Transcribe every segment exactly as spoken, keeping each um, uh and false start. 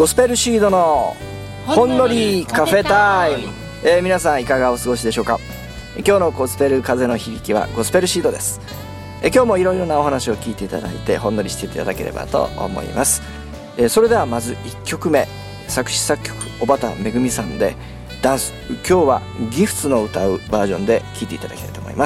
ゴスペルシードのほんのりカフェタイム、えー、皆さんいかがお過ごしでしょうか。今日のゴスペル風の響きはゴスペルシードです。えー、今日もいろいろなお話を聞いていただいてほんのりしていただければと思います。えー、それではまずいっきょくめ、作詞作曲小畑めぐみさんでダンス、今日はギフツの歌うバージョンで聴いていただきたいと思います。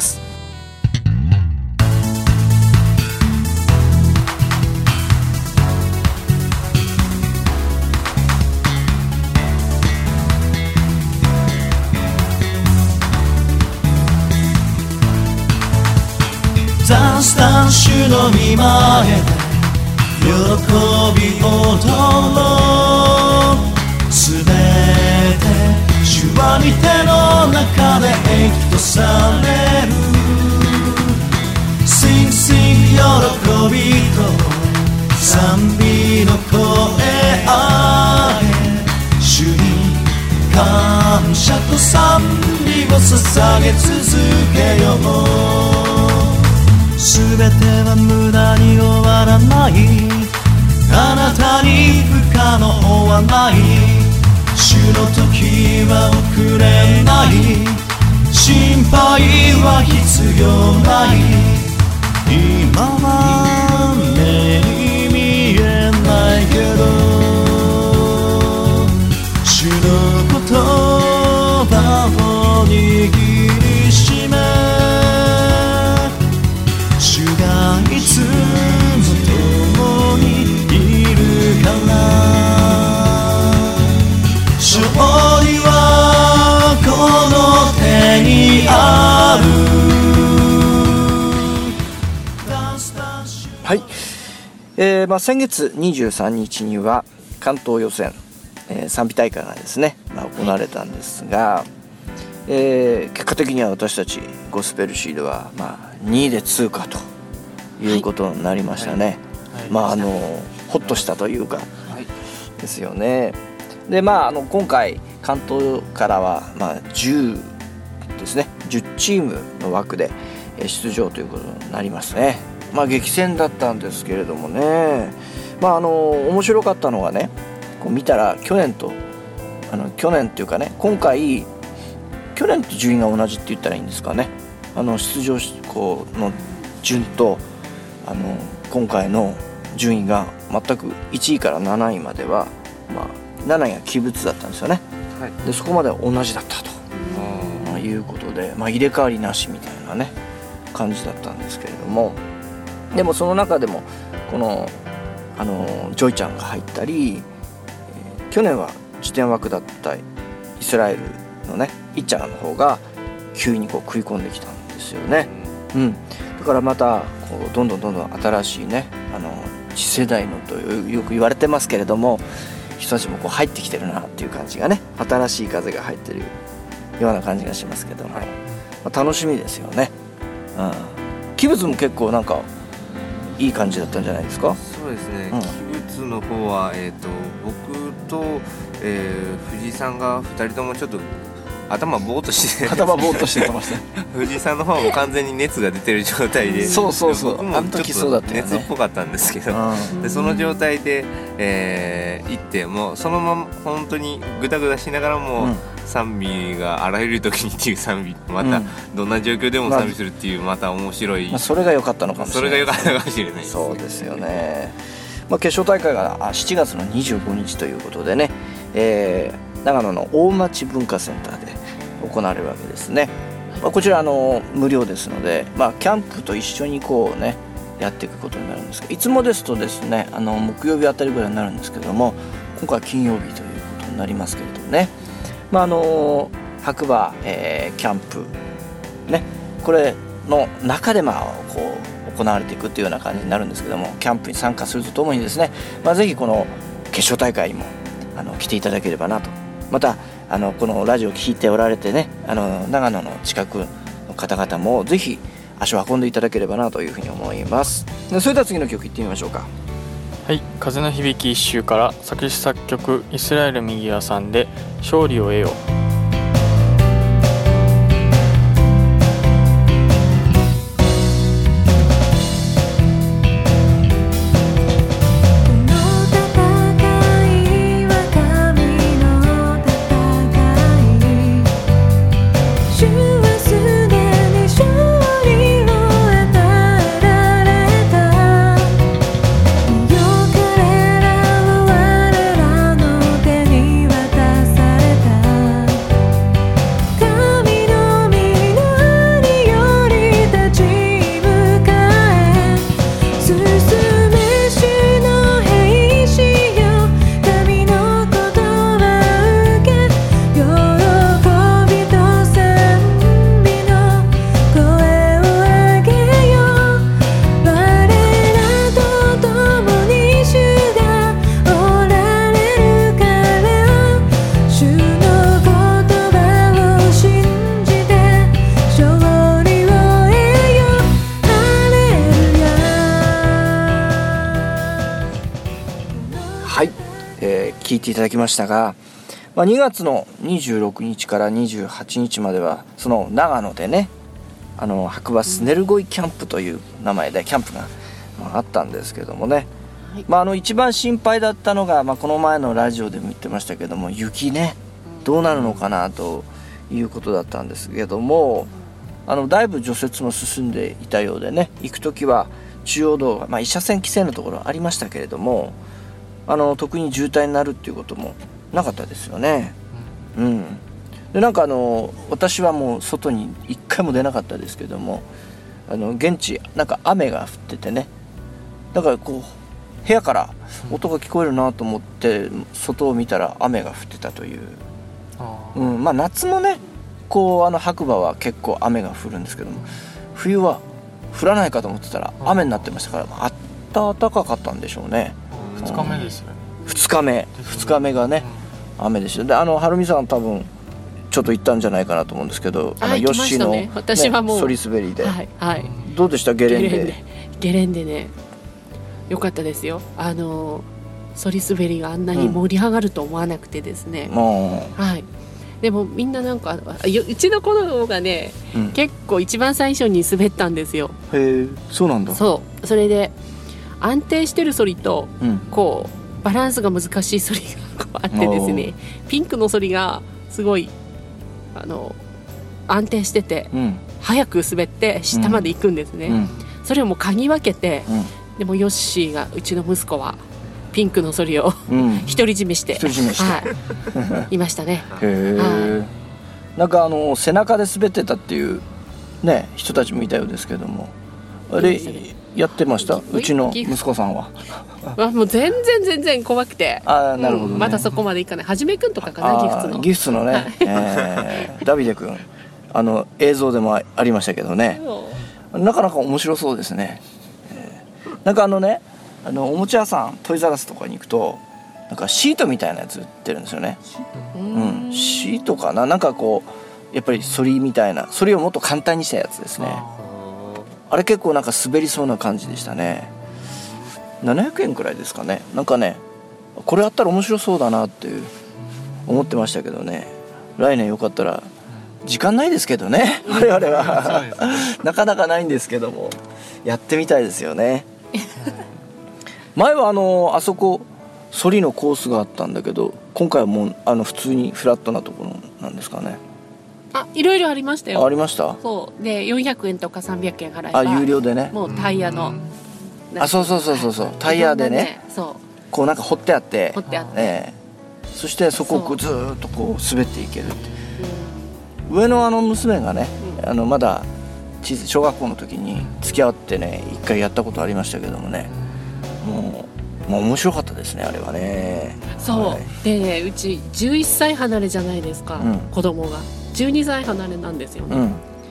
ダンスダンシュの見前で喜び踊ろう、すべて主は御手の中で益とされる。 Sing sing 喜びと賛美の声あげ、主に感謝と賛美を捧げ続けよう。すべては無駄に終わらない、あなたに不可能はない、主の時は遅れない、心配は必要ない。今は目に見えないけど主の言葉を握りしめ、主がいつも共にいるから、勝利はこの手にある。 はい、えーまあ、先月にじゅうさんにちには関東予選、えー、賛美大会がですね、まあ、行われたんですが、えー、結果的には私たちゴスペルシードは、まあ、にいで通過ということになりましたね。はいはい、まああのほっとしたというか、はい、ですよね。でまああの今回関東からは、まあ、じゅうですね、じゅうチームの枠で出場ということになりますね。まあ激戦だったんですけれどもね、まああの面白かったのはね、こう見たら去年とあの去年っていうかね、今回去年と順位が同じって言ったらいいんですかね。あの出場校の順とあの今回の順位が全くいちいからなないまでは、まあ、なないが奇物だったんですよね。はい、でそこまでは同じだったと、まあ、いうことで、まあ、入れ替わりなしみたいなね感じだったんですけれども、でもその中でもこのあのジョイちゃんが入ったり、えー、去年は次点枠だったイスラエルのねイッチャーの方が急にこう食い込んできたんですよね。うん、だからまたこうどんどんどんどん新しいね、あの次世代のとよく言われてますけれども、人たちもこう入ってきてるなっていう感じがね、新しい風が入ってるような感じがしますけども、はい、まあ、楽しみですよね。うん、器物も結構なんかいい感じだったんじゃないですか。 そうですね、 うん、 器物の方は、えー、と僕と、えー、藤井さんがふたりともちょっと頭ボーっとして頭ボーっとしてました藤井さんの方も完全に熱が出てる状態でそうそうそう、 僕もちょっと熱っぽかったんですけど、でその状態で、えー、行ってもうそのまま本当にグダグダしながらも、うん、賛美があらゆる時にっていう賛美、また、うん、どんな状況でも賛美するっていうまた面白い、 まあ、それが良かったのかもしれない、 それが良かったかもしれないです、ね、 そうですよね。まあ、決勝大会がしちがつのにじゅうごにちということでね、えー、長野の大町文化センターで行われるわけですね。まあ、こちらあの無料ですので、まあ、キャンプと一緒にこうねやっていくことになるんですけど、いつもですとですね、あの木曜日あたりぐらいになるんですけども、今回は金曜日ということになりますけれどもね、まあ、あの白馬、えー、キャンプね、これの中でまあこう行われていくというような感じになるんですけども、キャンプに参加するとともにですね、まあ、ぜひこの決勝大会にもあの来ていただければなと。またあのこのラジオを聞いておられてね、あの長野の近くの方々もぜひ足を運んでいただければなというふうに思います。でそれでは次の曲いってみましょうか。 はい、風の響き一周から作詞作曲イスラエル右輪さんで勝利を得よう。 この戦いはていただきましたが、まあ、にがつのにじゅうろくにちからにじゅうはちにちまではその長野でね、あの白馬スネルゴイキャンプという名前でキャンプがあったんですけどもね、はい、まあ、あの一番心配だったのが、まあ、この前のラジオでも言ってましたけども、雪ねどうなるのかなということだったんですけども、あのだいぶ除雪も進んでいたようでね、行く時は中央道が、まあ、一車線規制のところありましたけれども、あの特に渋滞になるっていうこともなかったですよね。うん、でなんかあの私はもう外に一回も出なかったですけども、あの現地なんか雨が降っててね、だからこう部屋から音が聞こえるなと思って外を見たら雨が降ってたという、うん、まあ夏もねこうあの白馬は結構雨が降るんですけども、冬は降らないかと思ってたら雨になってましたから、あった暖かかったんでしょうね。 ふつかめですよね。 ふつかめふつかめがね、うん、雨でした。であのはるみさん多分ちょっと行ったんじゃないかなと思うんですけど、あのヨッシーの、ね、 私はもうソリ滑りで、 はいはい、 どうでしたゲレンデ？ゲレンデ、 ゲレンデね良かったですよ。あのソリ滑りがあんなに盛り上がると思わなくてですね、うん、はい。でもみんななんかうちの子供がね、うん、結構一番最初に滑ったんですよ。 へえ、そうなんだ。 そうそれで安定してるソリと、うん、こうバランスが難しいソリがあってですね、ピンクのソリがすごいあの安定してて、うん、早く滑って下まで行くんですね、うん、それをもう嗅ぎ分けて、うん、でもヨッシーがうちの息子はピンクのソリを、うん、独り占めして独り占めして、 はい、いましたね。 へー、はい、なんかあの背中で滑ってたっていうね人たちもいたようですけども、あれやってました？うちの息子さんはあもう全然全然怖くて、 あなるほど、ね、 うん、まだそこまでいかない。はじめくんとかかな、ギフツのギフツのね、はい、えー、ダビデくんあの映像でもありましたけどね、なかなか面白そうですね、えー、なんかあのねあのおもちゃ屋さんトイザらスとかに行くとなんかシートみたいなやつ売ってるんですよね。うん、シートかな、なんかこうやっぱりソリみたいな、ソリをもっと簡単にしたやつですね。あれ結構なんか滑りそうな感じでしたね。ななひゃくえんくらいですかね。なんかねこれあったら面白そうだなっていう思ってましたけどね。来年よかったら、時間ないですけどね我々はなかなかないんですけどもやってみたいですよね前はあのあそこソリのコースがあったんだけど、今回はもうあの普通にフラットなところなんですかね。 あ、いろいろありましたよ。 ありました。 そうでよんひゃくえんとかさんびゃくえん払えば、 あ有料でね、 もうタイヤの、 あそうそうそうそうそう、タイヤでね、ね、そうこうなんか掘ってあって掘ってあって、 えー、そしてそこをずーっとこう滑っていけるって、うん、上のあの娘がね、うん、あのまだ小学校の時に付き合ってね一回やったことありましたけどもね、もう、もう面白かったですねあれはね。 そう、はい、でねうちじゅういっさい離れじゃないですか、うん、子供がじゅうにさい離れなんですよね、うん、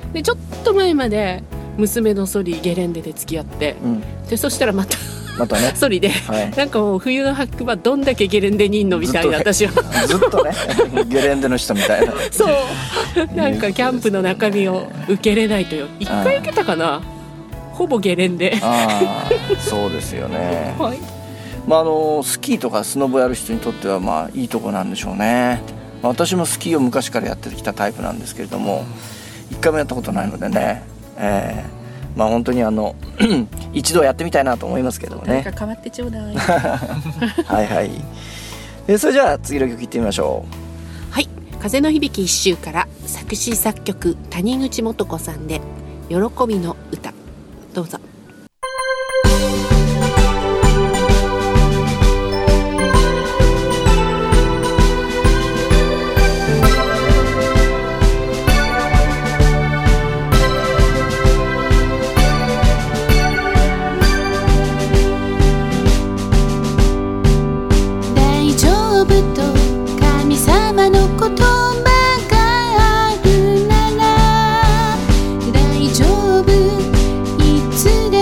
でちょっと前まで娘のソリゲレンデで付き合って、うん、でそしたらまたまたねソリで、はい、なんかもう冬の白馬どんだけゲレンデにいんのみたいな、私はずっとねゲレンデの人みたいなそうなんかキャンプの中身を受けれないとよ。一回受けたかな、ほぼゲレンデ。 あそうですよね、はい、まあ、あのスキーとかスノボやる人にとってはまあいいとこなんでしょうね。まあ、私もスキーを昔からやってきたタイプなんですけれども一回もやったことないのでね、えー、まあ本当にあの一度やってみたいなと思いますけどもね。 誰か変わってちょうだいはいはい、えー、それじゃあ次の曲いってみましょう。はい、風の響き一周から作詞作曲谷口素子さんで喜びの歌、どうぞ。 大丈夫いつ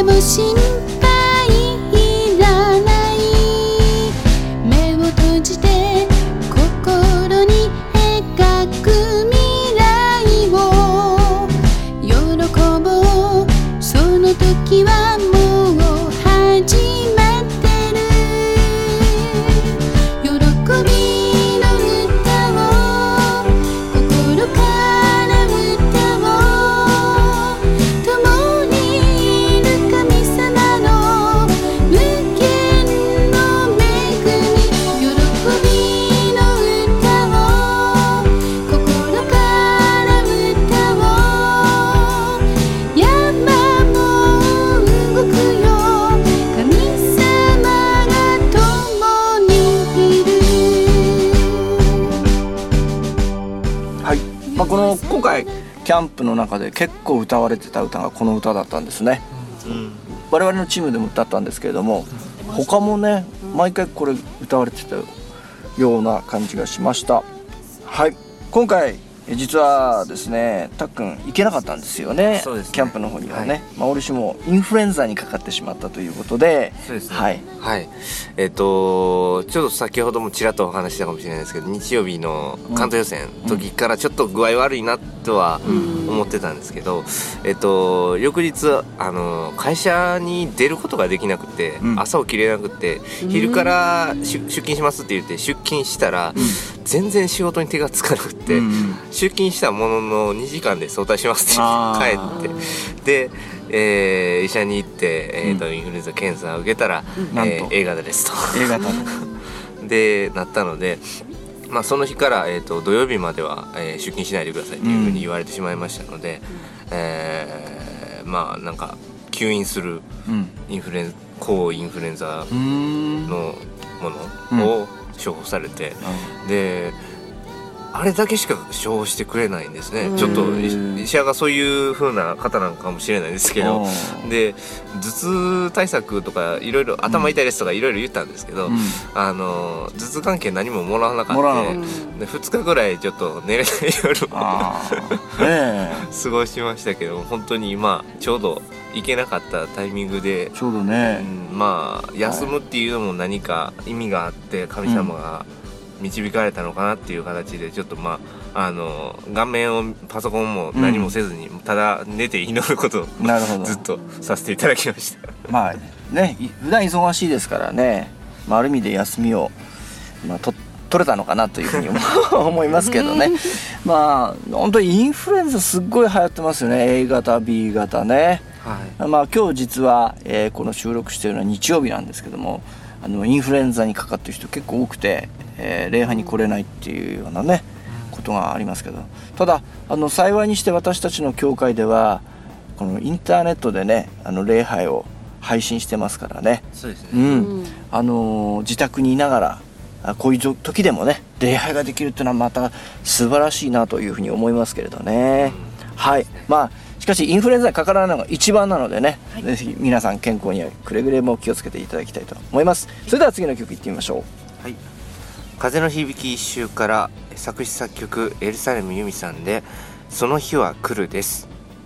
まあ、この今回キャンプの中で結構歌われてた歌がこの歌だったんですね、うん、我々のチームでも歌ったんですけれども、他もね毎回これ歌われてたような感じがしました。はい、今回実はですねたっくん行けなかったんですよ ね, そうですねキャンプの方にはね、はい、まあ、俺氏もインフルエンザにかかってしまったということで、 そうですね、 はい、 はい、えっ、ー、とちょっと先ほどもちらっとお話したかもしれないですけど、日曜日の関東予選の時からちょっと具合悪いなとは思ってたんですけど、うん、えっ、ー、と翌日あの会社に出ることができなくて、うん、朝起きれなくて昼から出勤しますって言って出勤したら、うん、全然仕事に手がつかなくて、うん、出勤したもののにじかんで早退しますって帰ってで、えー、医者に行って、えーとうん、インフルエンザ検査を受けたら、うん、えー、A 型ですと A 型でなったので、まあ、その日から、えーと、土曜日までは、えー、出勤しないでくださいというふうに言われてしまいましたので、うん、えー、まあなんか吸引するインフルエンザ、抗インフルエンザのものを処方されて、うん、であれだけしか処方してくれないんですね。ちょっと医者がそういう風な方なのかもしれないですけど、で頭痛対策とかいろいろ頭痛いですとかいろいろ言ったんですけど、うん、あの頭痛関係何ももらわなかったでふつかぐらいちょっと寝れない夜を過ごしましたけど、本当に今ちょうど行けなかったタイミングでちょうどね、 うん、まあ休むっていうのも何か意味があって神様が導かれたのかなっていう形で、ちょっとまああの顔面をパソコンも何もせずに、うん、ただ寝て祈ることをずっとさせていただきました。 まあね、普段忙しいですからね、まあ、ある意味で休みを、まあ、と取れたのかなというふうに思いますけどねまあ本当にインフルエンザすっごい流行ってますよね。 A 型 B 型ね、はい、まあ今日実は、えー、この収録しているのは日曜日なんですけども、あのインフルエンザにかかってる人結構多くて、えー、礼拝に来れないっていうようなねことがありますけど、ただあの幸いにして私たちの教会ではこのインターネットでねあの礼拝を配信してますからね。 そうですね、 うん、あのー、自宅にいながらこういう時でもね礼拝ができるっていうのはまた素晴らしいなというふうに思いますけれどね、うん、はい。まあしかしインフルエンザにかからないのが一番なのでね、はい、ぜひ皆さん健康にはくれぐれも気をつけていただきたいと思います。それでは次の曲いってみましょう。 はい、風の響き一周から作詞作曲エルサレムユミさんでその日は来るです。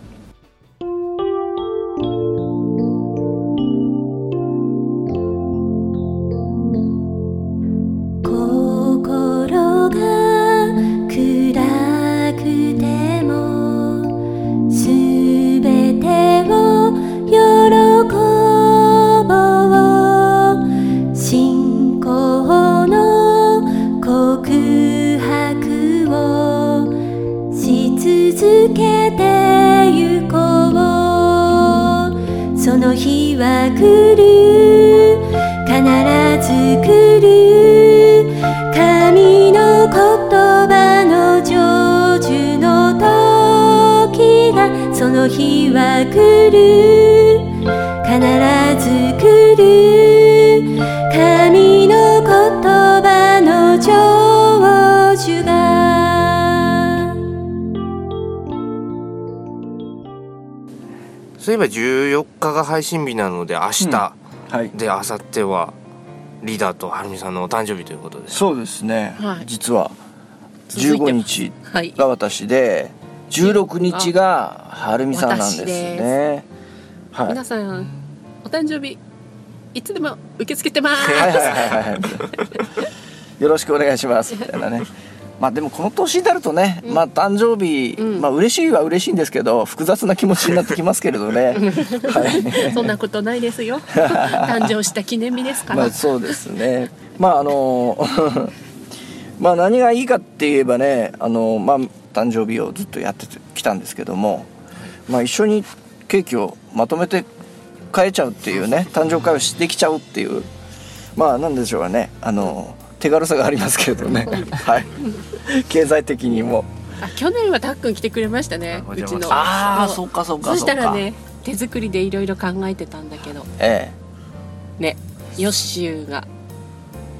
その日は来る、必ず来る、神の言葉の成就の時が、その日は来る、必ず来る、神の言葉の成就が。 そういえばじゅうよっかが配信日なので明日、うん、はい、で明後日はリーダーとはるみさんのお誕生日ということです。 そうですね、はい、実はじゅうごにちが私で、はい、じゅうろくにちがはるみさんなんですね。 はい、皆さんお誕生日いつでも受け付けてますはいはいはい、はい、よろしくお願いしますみたいなねまあでもこの年になるとね、うん、まあ誕生日、うん、まあ嬉しいは嬉しいんですけど複雑な気持ちになってきますけれどね、はい、 そんなことないですよ誕生した記念日ですからまあそうですね。まああのまあ何がいいかって言えばね、あのまあ誕生日をずっとやってきたんですけども、まあ一緒にケーキをまとめて買えちゃうっていうね、誕生会をできちゃうっていう、まあなんでしょうかね、あの手軽さがありますけれどねはい、経済的にも。 あ、去年はたっくん来てくれましたね、うちの。 ああ、そうかそうか。 そしたらね、手作りでいろいろ考えてたんだけど、 ええ、 ね、ヨッシュが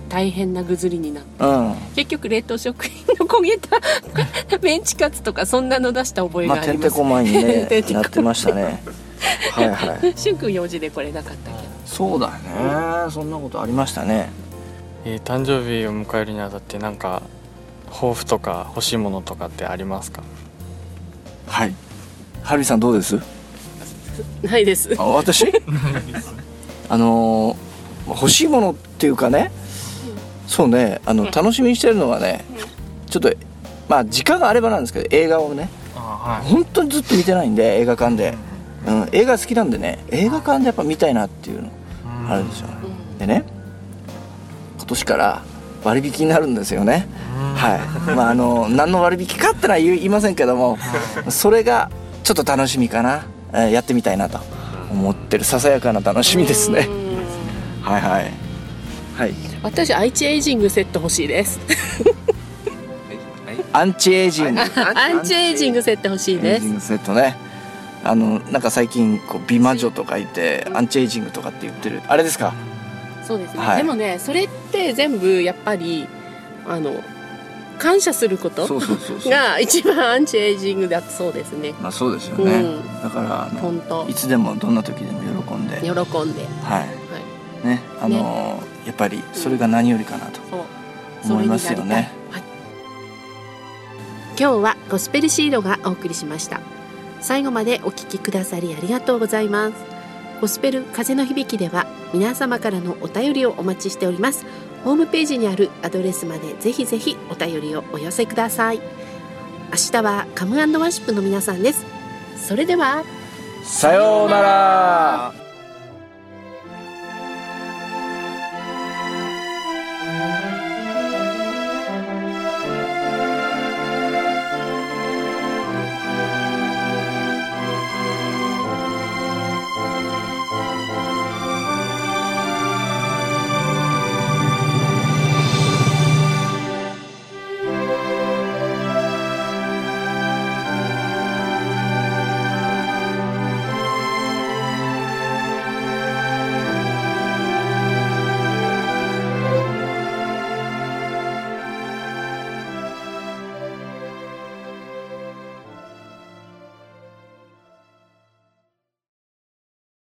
大変なぐずりになって、 うん、 結局冷凍食品の焦げたメンチカツとかそんなの出した覚えがあります、 まあ、てんてこまいに、ね、なってましたねはいはいしゅんくん用事でこれなかったけど。 そうだよね、そんなことありましたね。 えー、誕生日を迎えるにあたってなんか抱負とか欲しいものとかってありますか？ はい、はるみさんどうです？ ないです。 あ、私あのー、欲しいものっていうかね、うん、そうね、あの楽しみにしてるのはね、うん、ちょっとまあ時間があればなんですけど、映画をね、あ、はい、本当にずっと見てないんで、映画館で、うん、映画好きなんでね、映画館でやっぱ見たいなっていうのあるんですよ、うん、でね、今年から割引になるんですよね、はい、まああの何の割引かってのは言いませんけども、それがちょっと楽しみかな、えー、やってみたいなと思ってるささやかな楽しみですね。はいはいはい。 私アンチエイジングセット欲しいですアンチエイジングアンチエイジングセット欲しいです。 アンチエイジングセットね、あのなんか最近こう美魔女とかいてアンチエイジングとかって言ってるあれですか？ そうですね、 はい、 でもねそれって全部やっぱりあの感謝することが一番アンチエイジングだそうですね。 まあそうですよね、うん、だからあのいつでもどんな時でも喜んで喜んで、はいはいね、あのね、やっぱりそれが何よりかなと思いますよね、うん、はい、 今日はゴスペルシードがお送りしました。最後までお聞きくださりありがとうございます。ゴスペル風の響きでは皆様からのお便りをお待ちしております。ホームページにあるアドレスまでぜひぜひお便りをお寄せください。明日はカム&ワーシップの皆さんです。それではさようなら。